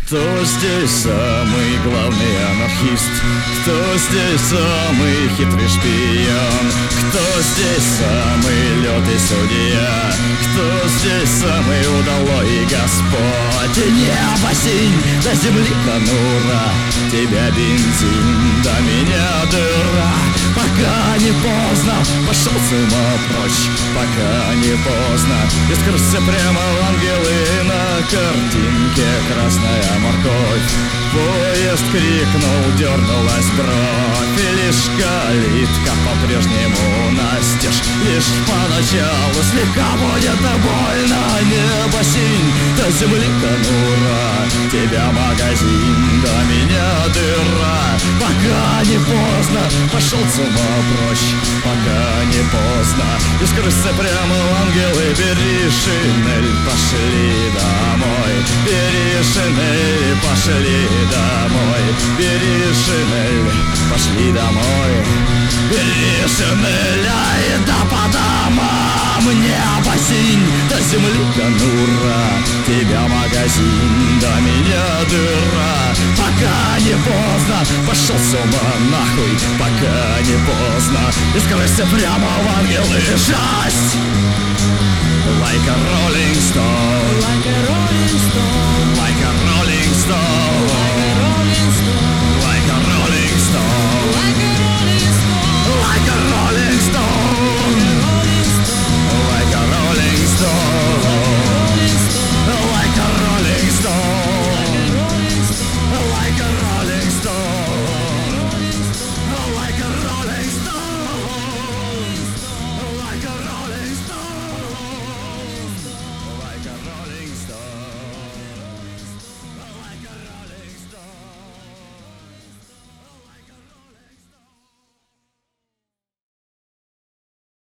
Кто здесь самый главный анархист? Кто здесь самый хитрый шпион? Кто здесь самый лютый судья? Кто здесь самый удалой Господь? Небо синь, до земли конура, тебя бензин, до меня дыра. Пока не поздно, пошел с ума прочь. Пока не поздно, искрылся прямо в ангелы. На картинке красная морковь. Поезд крикнул, дернулась бровь. И лишь калитка по-прежнему настежь. Лишь поначалу слегка будет больно. Небо синь, до земли конура, тебя магазин, до меня дыра. Пока не поздно, пошел с ума прочь. Пока не поздно, и скрыться прямо в ангелы. Бери шинель, пошли домой. Бери шинель, пошли домой. Бери шинель, пошли домой. Бери шинель, ай да по домам. Небо синь, до земли конура, тебя магазин, до меня дыра. Пока не поздно, пошел с ума нахуй. Пока не поздно, и скрылся прямо в ангелы. Жесть! Like a rolling stone, like a rolling stone.